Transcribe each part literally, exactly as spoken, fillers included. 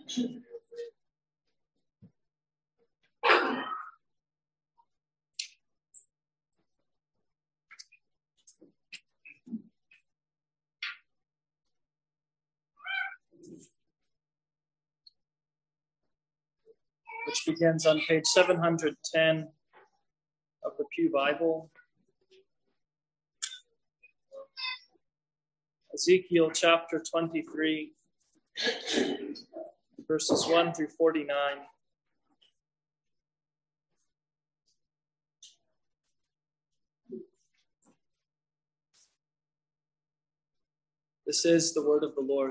Which begins on page seven hundred ten of the Pew Bible. Ezekiel chapter twenty-three, verses one through forty-nine. This is the word of the Lord.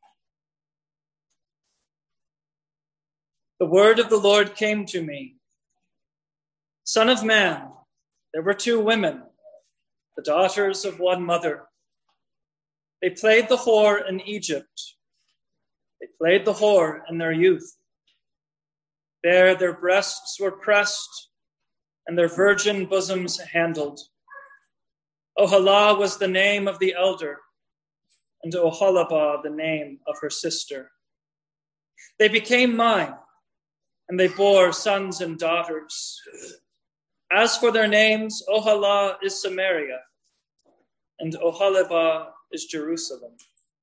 The word of the Lord came to me. Son of man, there were two women, the daughters of one mother. They played the whore in Egypt. They played the whore in their youth. There their breasts were pressed and their virgin bosoms handled. Oholah was the name of the elder, and Oholibah the name of her sister. They became mine, and they bore sons and daughters. As for their names, Oholah is Samaria, and Oholibah is Jerusalem.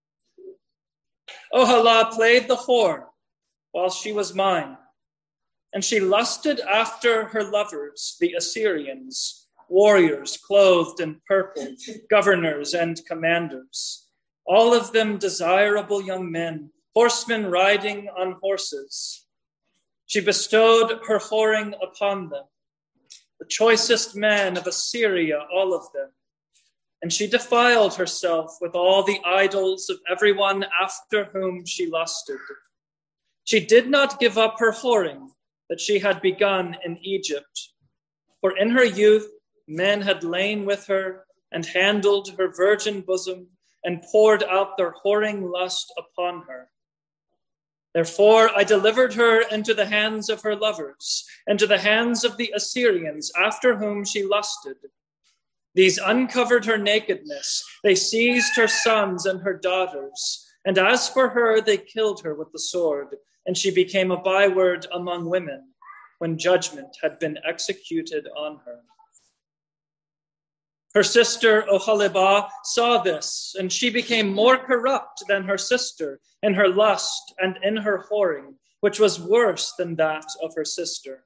Oholah played the whore while she was mine, and she lusted after her lovers, the Assyrians, warriors clothed in purple, governors and commanders, all of them desirable young men, horsemen riding on horses. She bestowed her whoring upon them, the choicest men of Assyria, all of them. And she defiled herself with all the idols of everyone after whom she lusted. She did not give up her whoring that she had begun in Egypt, for in her youth men had lain with her and handled her virgin bosom and poured out their whoring lust upon her. Therefore I delivered her into the hands of her lovers, and to the hands of the Assyrians, after whom she lusted. These uncovered her nakedness, they seized her sons and her daughters, and as for her, they killed her with the sword, and she became a byword among women, when judgment had been executed on her. Her sister Oholibah saw this, and she became more corrupt than her sister in her lust and in her whoring, which was worse than that of her sister.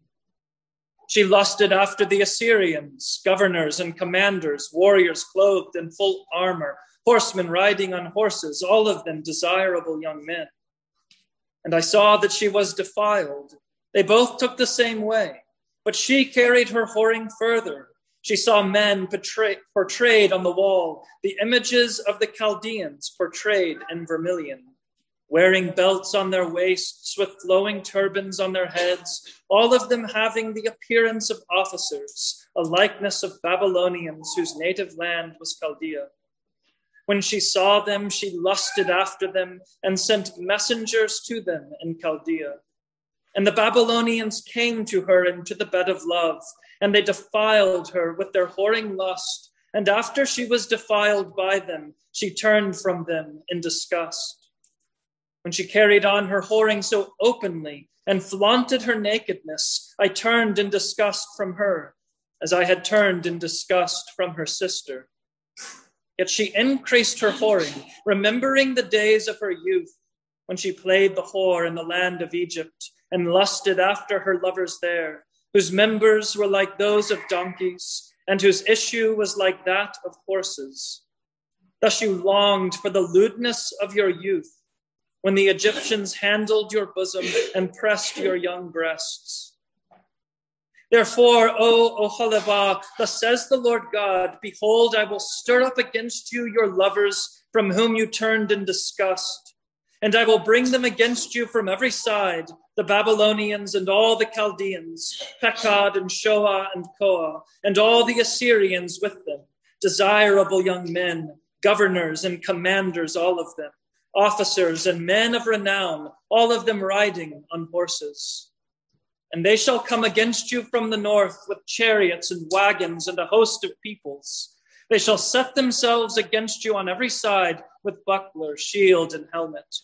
She lusted after the Assyrians, governors and commanders, warriors clothed in full armor, horsemen riding on horses, all of them desirable young men. And I saw that she was defiled. They both took the same way, but she carried her whoring further. She saw men portray- portrayed on the wall, the images of the Chaldeans portrayed in vermilion, wearing belts on their waists with flowing turbans on their heads, all of them having the appearance of officers, a likeness of Babylonians whose native land was Chaldea. When she saw them, she lusted after them and sent messengers to them in Chaldea. And the Babylonians came to her into the bed of love, and they defiled her with their whoring lust. And after she was defiled by them, she turned from them in disgust. When she carried on her whoring so openly and flaunted her nakedness, I turned in disgust from her, as I had turned in disgust from her sister. Yet she increased her whoring, remembering the days of her youth, when she played the whore in the land of Egypt and lusted after her lovers there, whose members were like those of donkeys, and whose issue was like that of horses. Thus you longed for the lewdness of your youth, when the Egyptians handled your bosom and pressed your young breasts. Therefore, O Oholibah, thus says the Lord God, behold, I will stir up against you your lovers from whom you turned in disgust, and I will bring them against you from every side, the Babylonians and all the Chaldeans, Pekod and Shoah and Koah, and all the Assyrians with them, desirable young men, governors and commanders, all of them, officers and men of renown, all of them riding on horses. And they shall come against you from the north with chariots and wagons and a host of peoples. They shall set themselves against you on every side with buckler, shield, and helmet.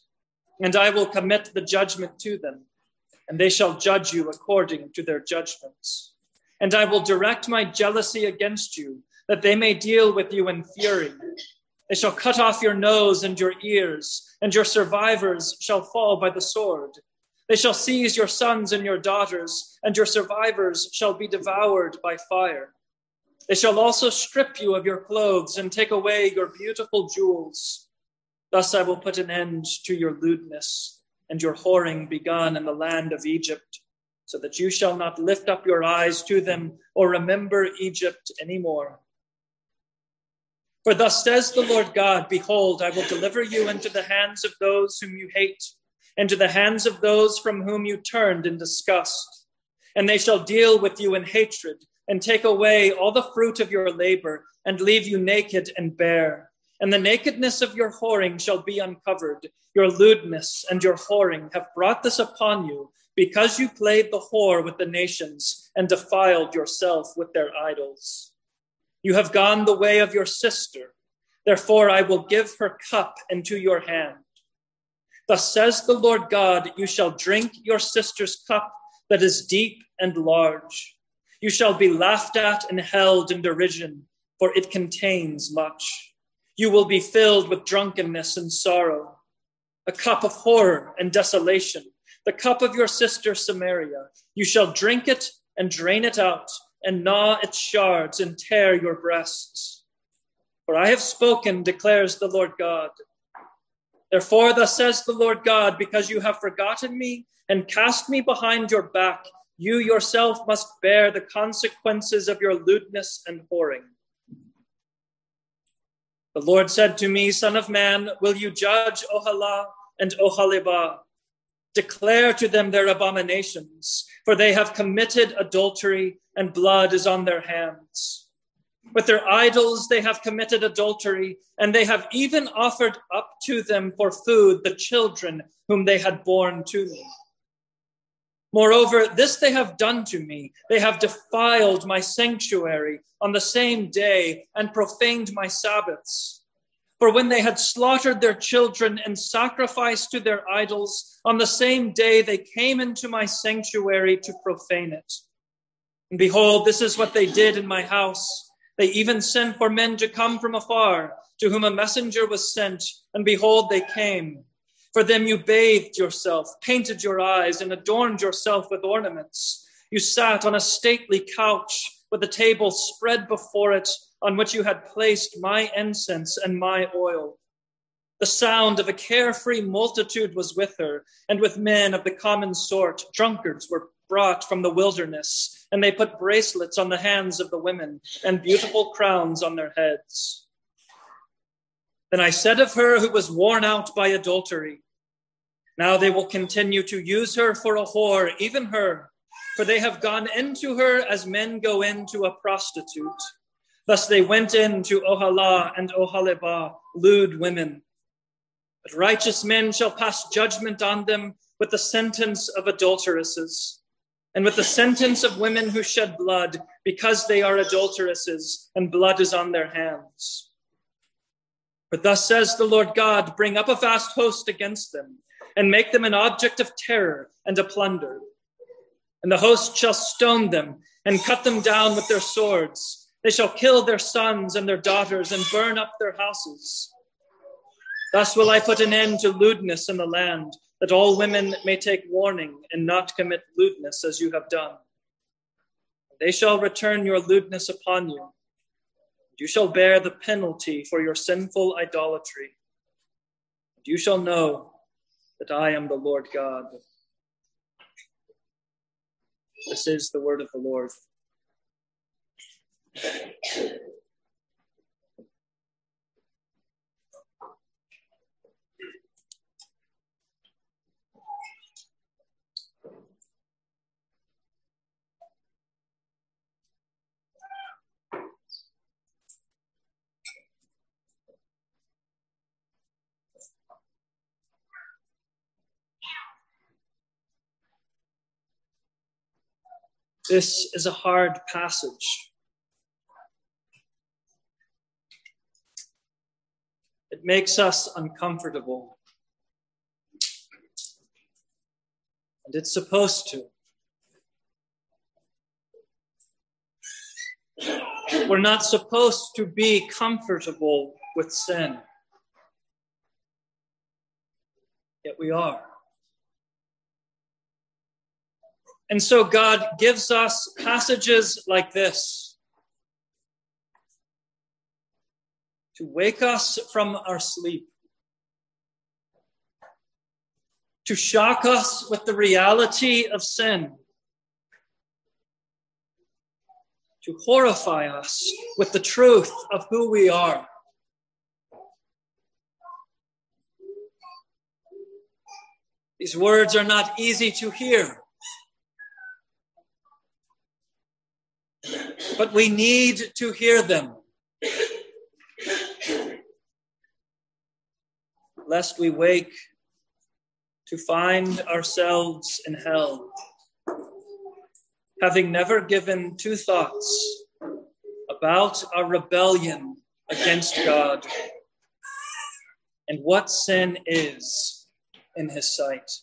and I will commit the judgment to them, and they shall judge you according to their judgments. And I will direct my jealousy against you, that they may deal with you in fury. They shall cut off your nose and your ears, and your survivors shall fall by the sword. They shall seize your sons and your daughters, and your survivors shall be devoured by fire. They shall also strip you of your clothes and take away your beautiful jewels. Thus I will put an end to your lewdness and your whoring begun in the land of Egypt, so that you shall not lift up your eyes to them or remember Egypt anymore. For thus says the Lord God, behold, I will deliver you into the hands of those whom you hate, and to the hands of those from whom you turned in disgust. And they shall deal with you in hatred, and take away all the fruit of your labor, and leave you naked and bare. And the nakedness of your whoring shall be uncovered. Your lewdness and your whoring have brought this upon you, because you played the whore with the nations, and defiled yourself with their idols. You have gone the way of your sister. Therefore I will give her cup into your hand. Thus says the Lord God, you shall drink your sister's cup that is deep and large. You shall be laughed at and held in derision, for it contains much. You will be filled with drunkenness and sorrow, a cup of horror and desolation, the cup of your sister Samaria. You shall drink it and drain it out, and gnaw its shards and tear your breasts. For I have spoken, declares the Lord God. Therefore, thus says the Lord God, because you have forgotten me and cast me behind your back, you yourself must bear the consequences of your lewdness and whoring. The Lord said to me, Son of man, will you judge Oholah and Oholibah? Declare to them their abominations, for they have committed adultery, and blood is on their hands. With their idols they have committed adultery, and they have even offered up to them for food the children whom they had borne to me. Moreover, this they have done to me. They have defiled my sanctuary on the same day and profaned my Sabbaths. For when they had slaughtered their children and sacrificed to their idols, on the same day they came into my sanctuary to profane it. And behold, this is what they did in my house. They even sent for men to come from afar, to whom a messenger was sent, and behold, they came. For them you bathed yourself, painted your eyes, and adorned yourself with ornaments. You sat on a stately couch with a table spread before it, on which you had placed my incense and my oil. The sound of a carefree multitude was with her, and with men of the common sort, drunkards were brought from the wilderness, and they put bracelets on the hands of the women, and beautiful crowns on their heads. Then I said of her who was worn out by adultery, now they will continue to use her for a whore, even her, for they have gone into her as men go into a prostitute. Thus they went in to Oholah and Oholibah, lewd women. But righteous men shall pass judgment on them with the sentence of adulteresses, and with the sentence of women who shed blood, because they are adulteresses, and blood is on their hands. But thus says the Lord God, bring up a vast host against them, and make them an object of terror and a plunder. And the host shall stone them, and cut them down with their swords. They shall kill their sons and their daughters, and burn up their houses. Thus will I put an end to lewdness in the land, that all women may take warning and not commit lewdness as you have done. They shall return your lewdness upon you. You shall bear the penalty for your sinful idolatry. And you shall know that I am the Lord God. This is the word of the Lord. This is a hard passage. It makes us uncomfortable. And it's supposed to. We're not supposed to be comfortable with sin. Yet we are. And so God gives us passages like this to wake us from our sleep, to shock us with the reality of sin, to horrify us with the truth of who we are. These words are not easy to hear, but we need to hear them, lest we wake to find ourselves in hell, having never given two thoughts about our rebellion against God and what sin is in his sight.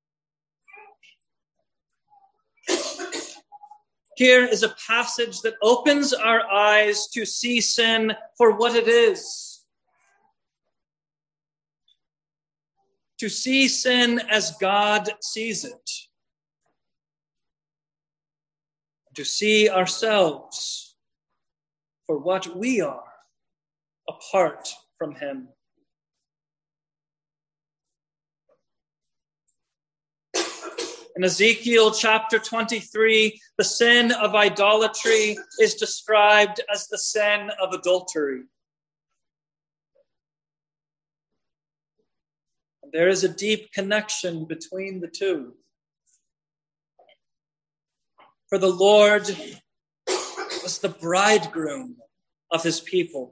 Here is a passage that opens our eyes to see sin for what it is, to see sin as God sees it, to see ourselves for what we are apart from him. In Ezekiel chapter twenty-three, the sin of idolatry is described as the sin of adultery. There is a deep connection between the two. For the Lord was the bridegroom of his people,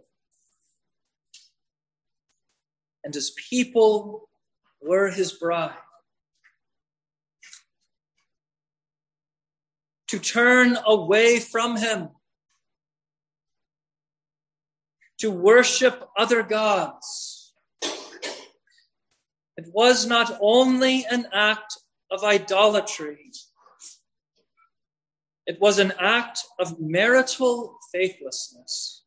and his people were his bride. To turn away from him, to worship other gods, it was not only an act of idolatry, it was an act of marital faithlessness.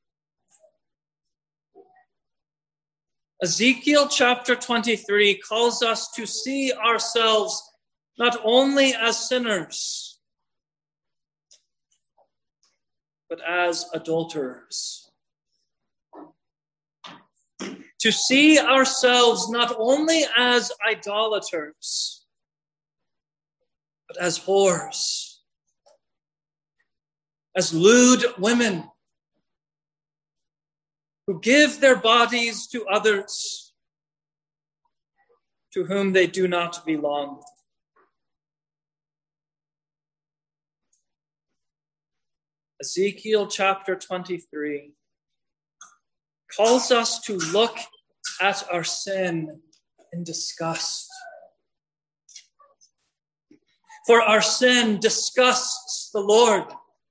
Ezekiel chapter twenty-three calls us to see ourselves not only as sinners, but as adulterers. To see ourselves not only as idolaters, but as whores, as lewd women who give their bodies to others to whom they do not belong. Ezekiel chapter twenty-three calls us to look at our sin in disgust. For our sin disgusts the Lord.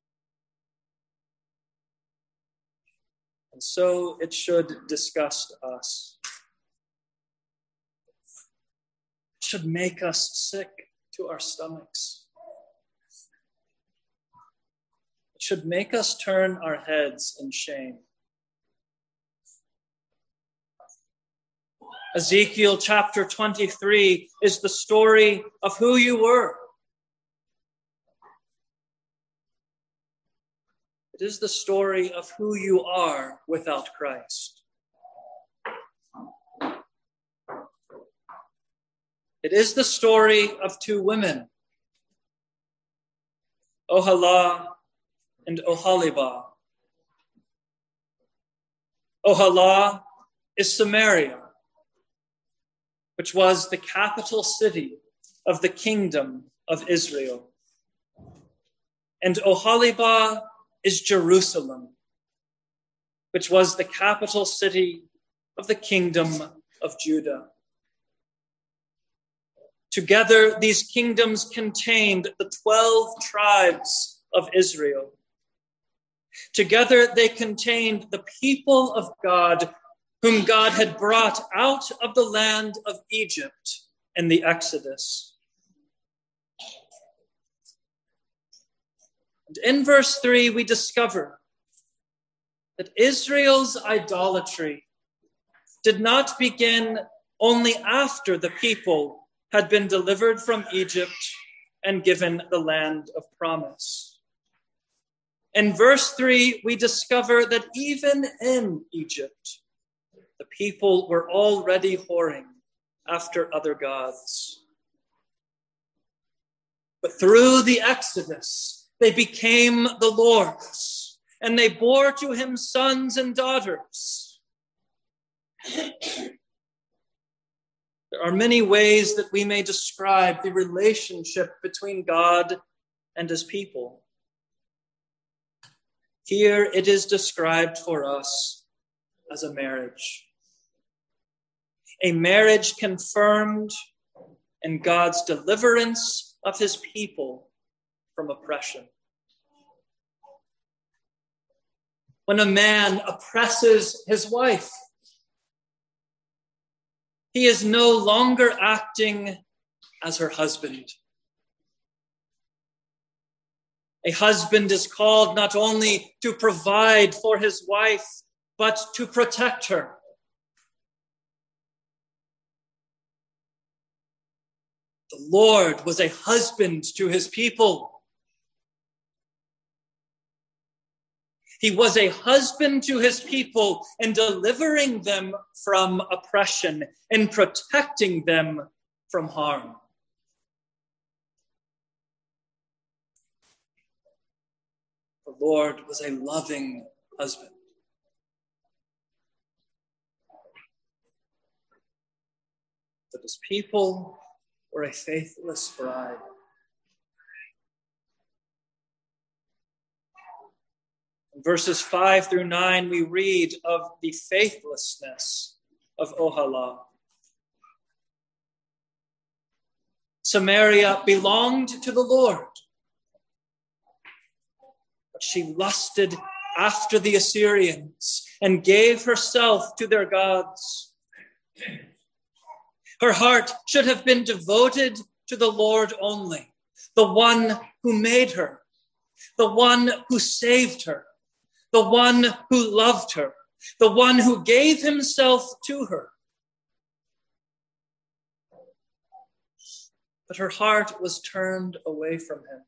And so it should disgust us. It should make us sick to our stomachs. It should make us turn our heads in shame. Ezekiel chapter twenty-three is the story of who you were. It is the story of who you are without Christ. It is the story of two women, Oholah and Oholibah. Oholah is Samaria, which was the capital city of the kingdom of Israel. And Oholibah is Jerusalem, which was the capital city of the kingdom of Judah. Together, these kingdoms contained the twelve tribes of Israel. Together, they contained the people of God, whom God had brought out of the land of Egypt in the Exodus. And in verse three, we discover that Israel's idolatry did not begin only after the people had been delivered from Egypt and given the land of promise. In verse three, we discover that even in Egypt, the people were already whoring after other gods. But through the Exodus, they became the Lord's, and they bore to him sons and daughters. There are many ways that we may describe the relationship between God and his people. Here it is described for us as a marriage. A marriage confirmed in God's deliverance of his people from oppression. When a man oppresses his wife, he is no longer acting as her husband. A husband is called not only to provide for his wife, but to protect her. The Lord was a husband to his people. He was a husband to his people in delivering them from oppression, in protecting them from harm. The Lord was a loving husband. But his people were a faithless bride. In verses five through nine, we read of the faithlessness of Oholah. Samaria belonged to the Lord, but she lusted after the Assyrians and gave herself to their gods. Her heart should have been devoted to the Lord only, the one who made her, the one who saved her, the one who loved her, the one who gave himself to her. But her heart was turned away from him,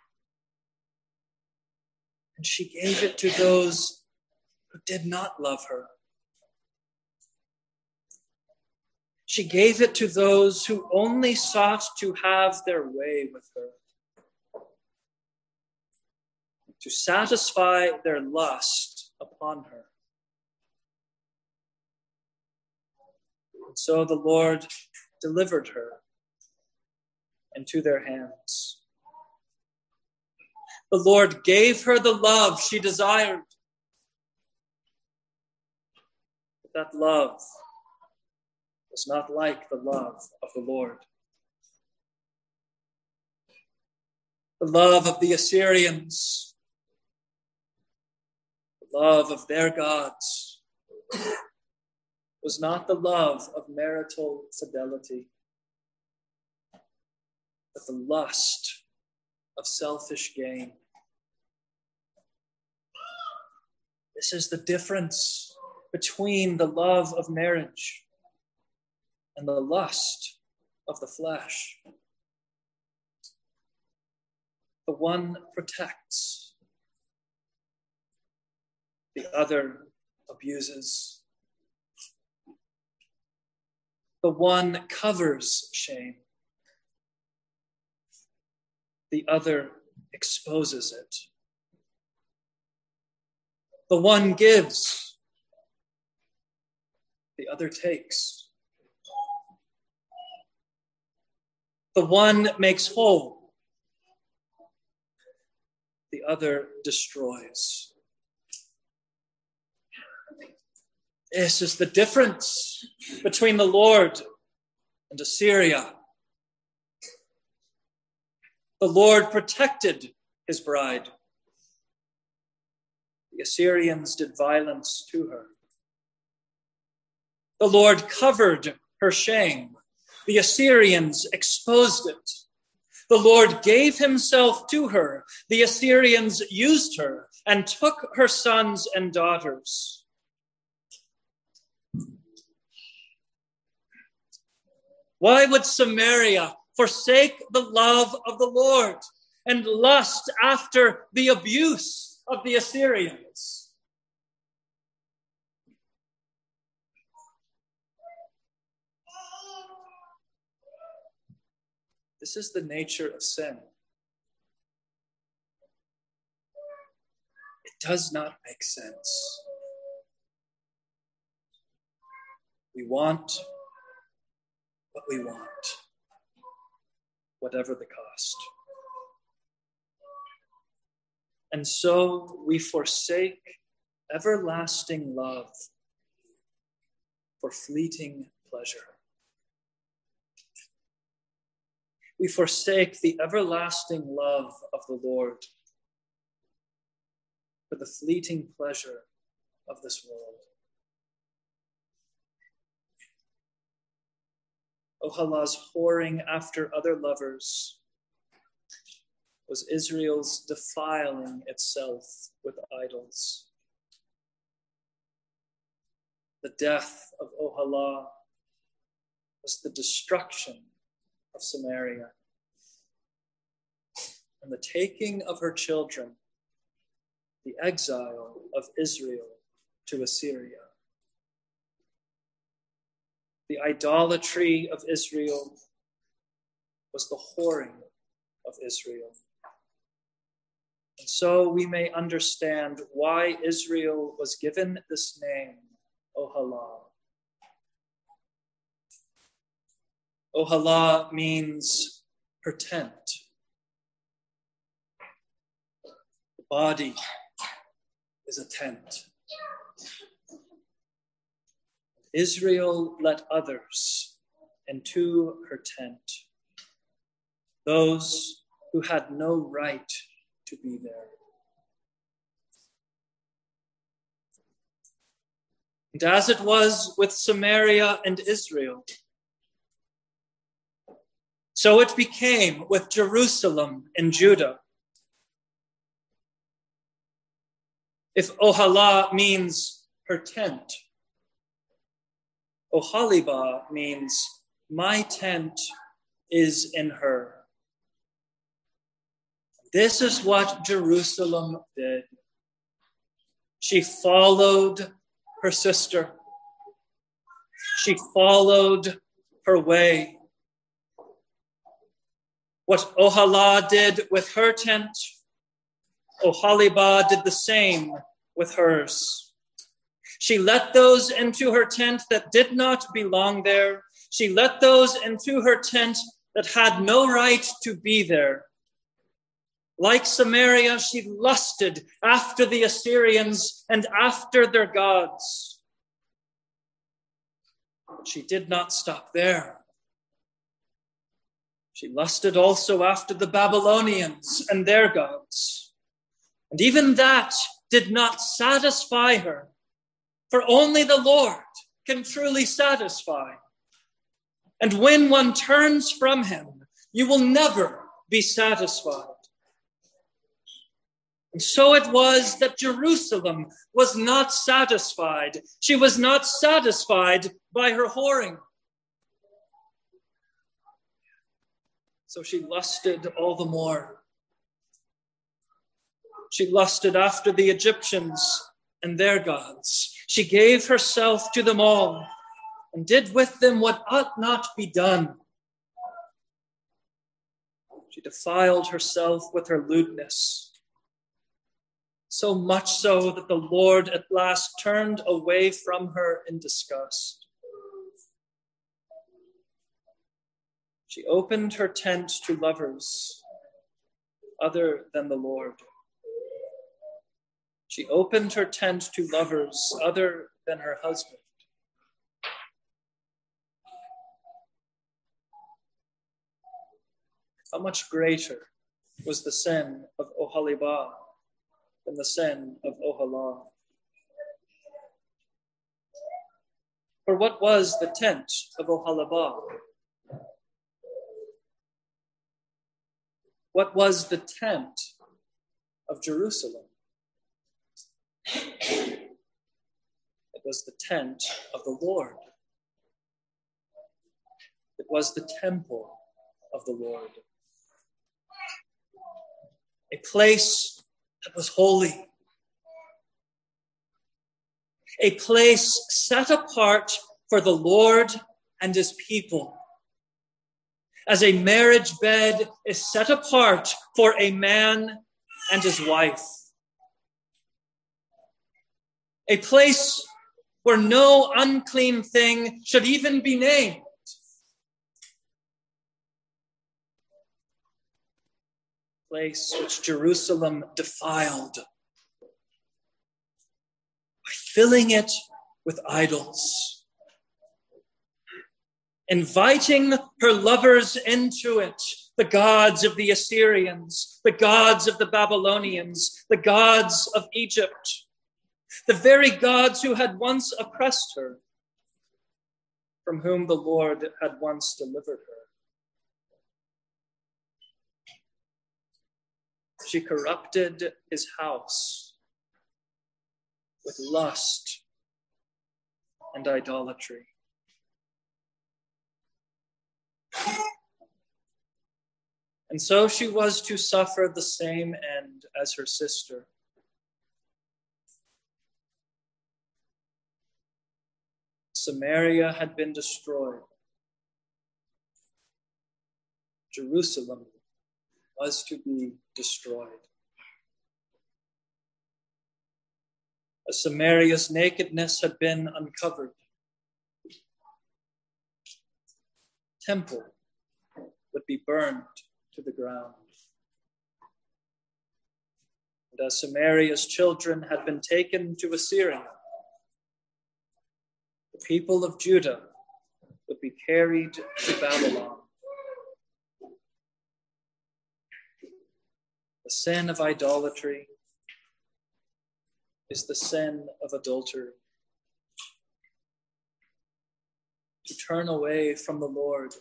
and she gave it to those who did not love her. She gave it to those who only sought to have their way with her, to satisfy their lust upon her. And so the Lord delivered her into their hands. The Lord gave her the love she desired. But that love was not like the love of the Lord. The love of the Assyrians, the love of their gods, was not the love of marital fidelity, but the lust of selfish gain. This is the difference between the love of marriage and the lust of the flesh. The one protects, the other abuses. The one covers shame, the other exposes it. The one gives, the other takes. The one makes whole, the other destroys. This is the difference between the Lord and Assyria. The Lord protected his bride. The Assyrians did violence to her. The Lord covered her shame. The Assyrians exposed it. The Lord gave himself to her. The Assyrians used her and took her sons and daughters. Why would Samaria forsake the love of the Lord and lust after the abuse of the Assyrians? This is the nature of sin. It does not make sense. We want what we want, whatever the cost. And so we forsake everlasting love for fleeting pleasure. We forsake the everlasting love of the Lord for the fleeting pleasure of this world. Oholah's whoring after other lovers was Israel's defiling itself with idols. The death of Oholah was the destruction of Samaria and the taking of her children, the exile of Israel to Assyria. The idolatry of Israel was the whoring of Israel. And so we may understand why Israel was given this name, Oholah. Oholah means her tent. The body is a tent. Israel let others into her tent, those who had no right to be there. And as it was with Samaria and Israel, so it became with Jerusalem and Judah. If Oholah means her tent, Oholibah means my tent is in her. This is what Jerusalem did. She followed her sister. She followed her way. What Oholah did with her tent, Oholibah did the same with hers. She let those into her tent that did not belong there. She let those into her tent that had no right to be there. Like Samaria, she lusted after the Assyrians and after their gods. But she did not stop there. She lusted also after the Babylonians and their gods. And even that did not satisfy her. For only the Lord can truly satisfy. And when one turns from him, you will never be satisfied. And so it was that Jerusalem was not satisfied. She was not satisfied by her whoring. So she lusted all the more. She lusted after the Egyptians and their gods. She gave herself to them all and did with them what ought not be done. She defiled herself with her lewdness, so much so that the Lord at last turned away from her in disgust. She opened her tent to lovers other than the Lord. She opened her tent to lovers other than her husband. How much greater was the sin of Oholibah than the sin of Oholah? For what was the tent of Oholibah? What was the tent of Jerusalem? It was the tent of the Lord. It was the temple of the Lord. A place that was holy. A place set apart for the Lord and his people. As a marriage bed is set apart for a man and his wife. A place where no unclean thing should even be named. Place which Jerusalem defiled by filling it with idols, inviting her lovers into it, the gods of the Assyrians, the gods of the Babylonians, the gods of Egypt, the very gods who had once oppressed her, from whom the Lord had once delivered her. She corrupted his house with lust and idolatry. And so she was to suffer the same end as her sister. Samaria had been destroyed. Jerusalem was to be destroyed. As Samaria's nakedness had been uncovered, temple would be burned to the ground. And as Samaria's children had been taken to Assyria, the people of Judah would be carried to Babylon. The sin of idolatry is the sin of adultery. To turn away from the Lord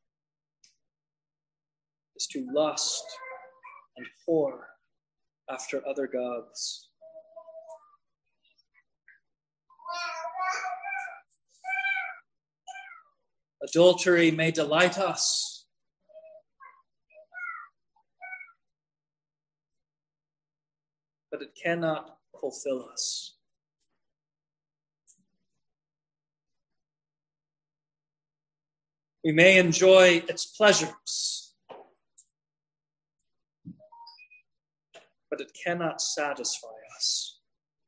is to lust and whore after other gods. Adultery may delight us, but it cannot fulfill us. We may enjoy its pleasures, but it cannot satisfy us.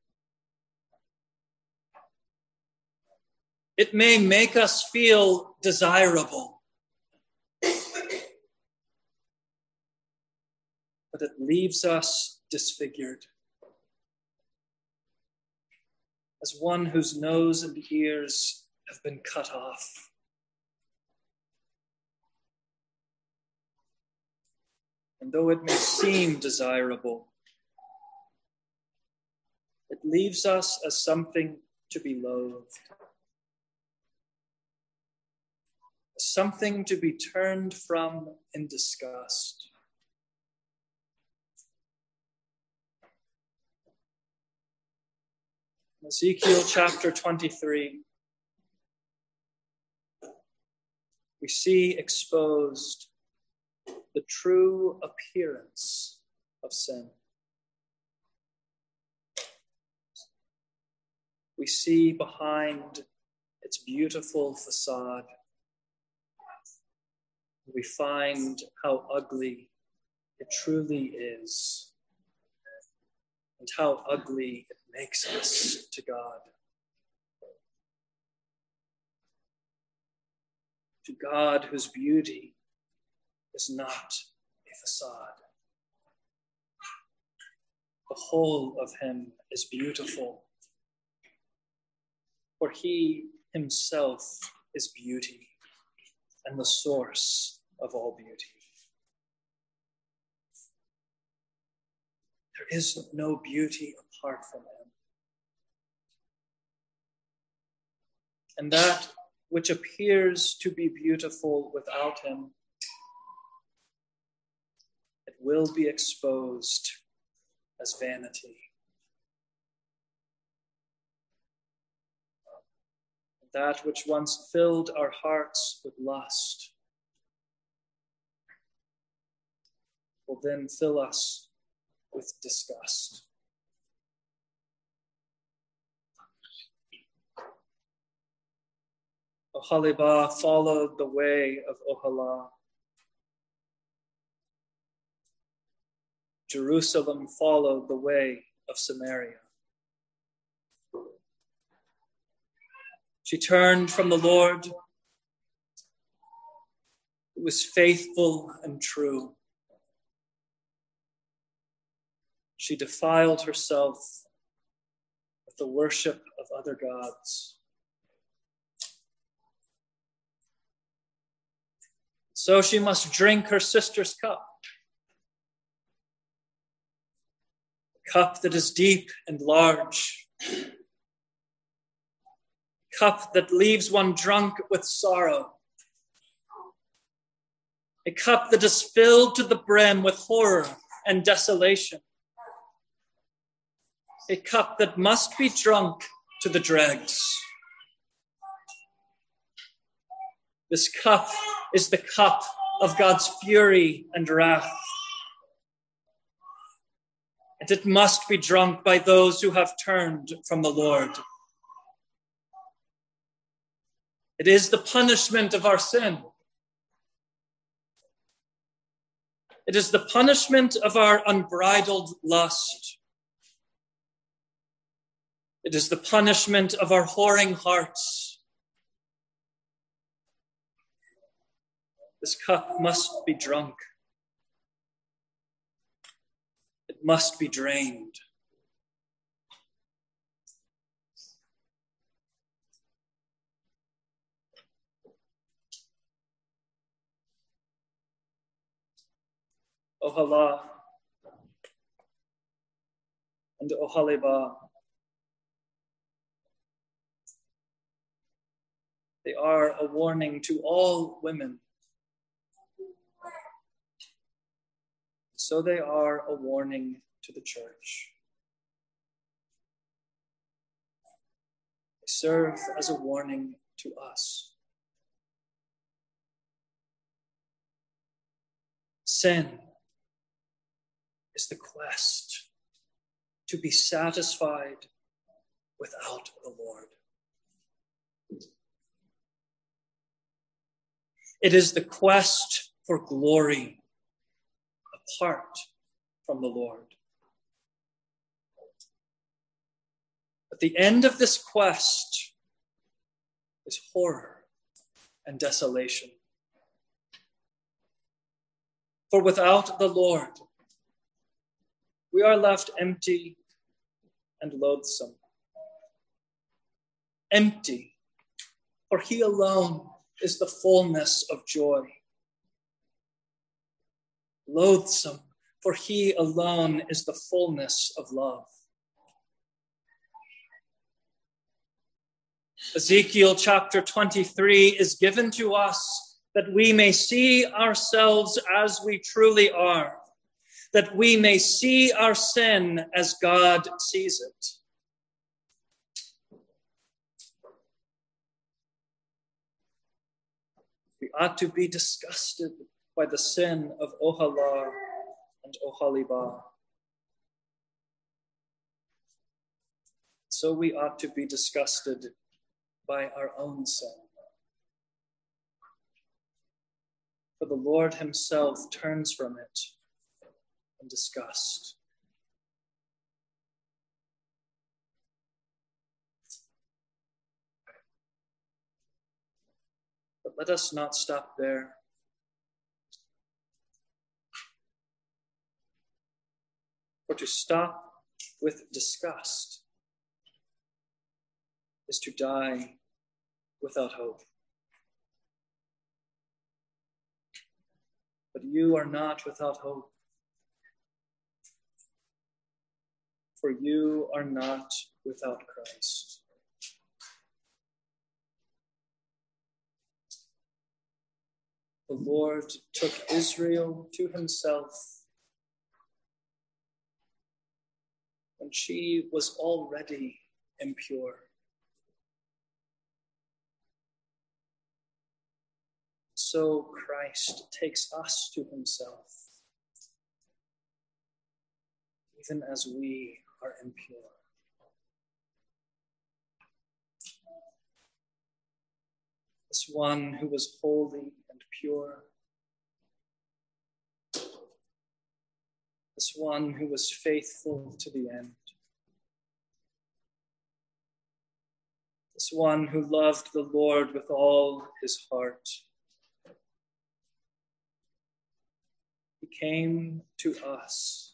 It may make us feel desirable, but it leaves us disfigured, as one whose nose and ears have been cut off. And though it may seem desirable, it leaves us as something to be loathed, something to be turned from in disgust. In Ezekiel chapter twenty-three, we see exposed the true appearance of sin. We see behind its beautiful facade, we find how ugly it truly is, and how ugly it makes us to God. To God, whose beauty is not a facade. The whole of him is beautiful, for he himself is beauty and the source of all beauty. There is no beauty apart from him. And that which appears to be beautiful without him, it will be exposed as vanity. That which once filled our hearts with lust will then fill us with disgust. Oholibah followed the way of Oholah. Jerusalem followed the way of Samaria. She turned from the Lord, who was faithful and true. She defiled herself with the worship of other gods. So she must drink her sister's cup, a cup that is deep and large, a cup that leaves one drunk with sorrow, a cup that is filled to the brim with horror and desolation, a cup that must be drunk to the dregs. This cup is the cup of God's fury and wrath. And it must be drunk by those who have turned from the Lord. It is the punishment of our sin. It is the punishment of our unbridled lust. It is the punishment of our whoring hearts. This cup must be drunk. It must be drained. Oholah and Oholibah, they are a warning to all women. So they are a warning to the church. They serve as a warning to us. Sin is the quest to be satisfied without the Lord. It is the quest for glory apart from the Lord. At the end of this quest is horror and desolation. For without the Lord, we are left empty and loathsome. Empty, for he alone is the fullness of joy. Loathsome, for he alone is the fullness of love. Ezekiel chapter twenty-three is given to us that we may see ourselves as we truly are, that we may see our sin as God sees it. We ought to be disgusted by the sin of Oholah and Oholibah. So we ought to be disgusted by our own sin. For the Lord himself turns from it in disgust. But let us not stop there. For to stop with disgust is to die without hope. But you are not without hope, for you are not without Christ. The Lord took Israel to himself when she was already impure. So Christ takes us to himself, even as we are impure. This one who was holy and pure, this one who was faithful to the end, this one who loved the Lord with all his heart, he came to us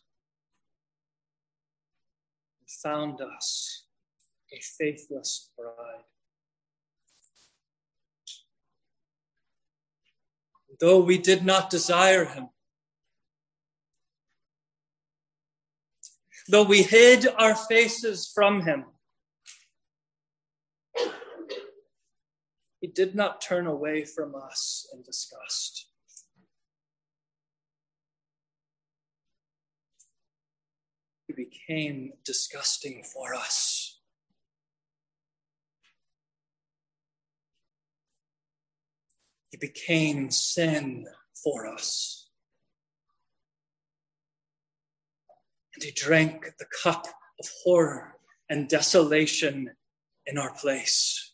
and found us a faithless bride. Though we did not desire him, though we hid our faces from him, he did not turn away from us in disgust. He became disgusting for us. He became sin for us. And he drank the cup of horror and desolation in our place.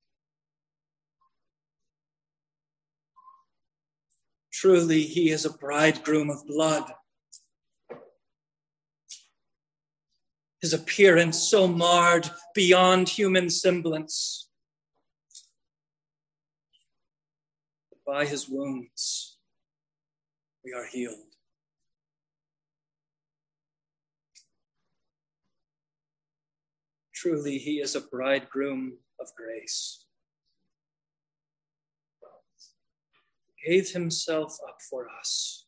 Truly, he is a bridegroom of blood. His appearance so marred beyond human semblance. By his wounds, we are healed. Truly, he is a bridegroom of grace. He gave himself up for us,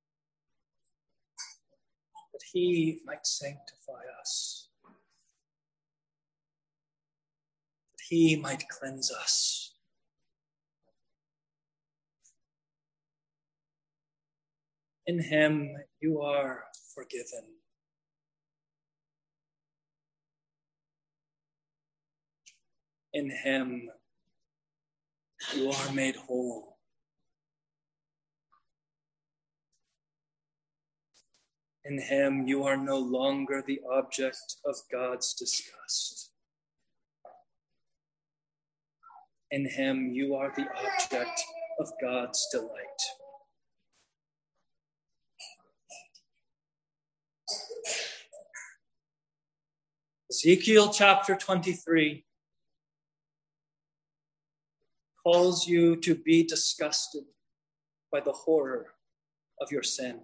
that he might sanctify us, that he might cleanse us. In him you are forgiven. In him you are made whole. In him you are no longer the object of God's disgust. In him you are the object of God's delight. Ezekiel chapter twenty-three calls you to be disgusted by the horror of your sin.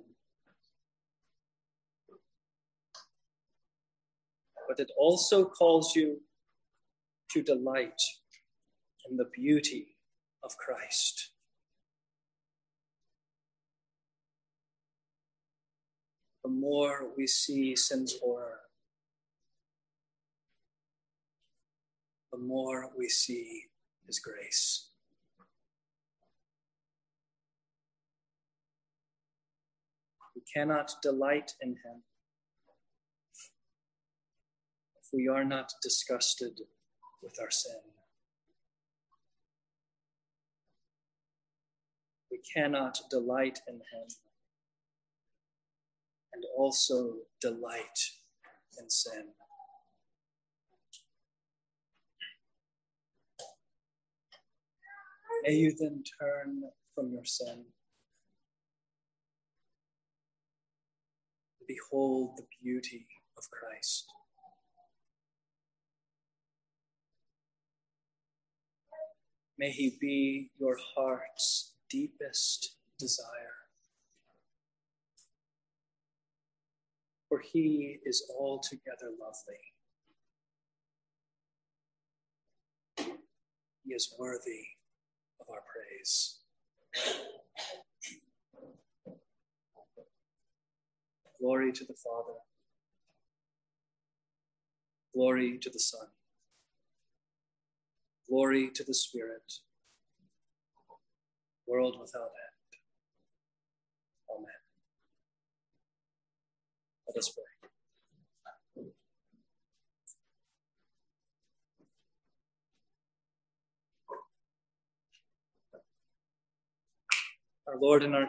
But it also calls you to delight in the beauty of Christ. The more we see sin's horror, the more we see his grace. We cannot delight in him if we are not disgusted with our sin. We cannot delight in him and also delight in sin. May you then turn from your sin. Behold the beauty of Christ. May he be your heart's deepest desire. For he is altogether lovely. He is worthy of our praise. Glory to the Father. Glory to the Son. Glory to the Spirit. World without end. Amen. Let us pray. Our Lord and our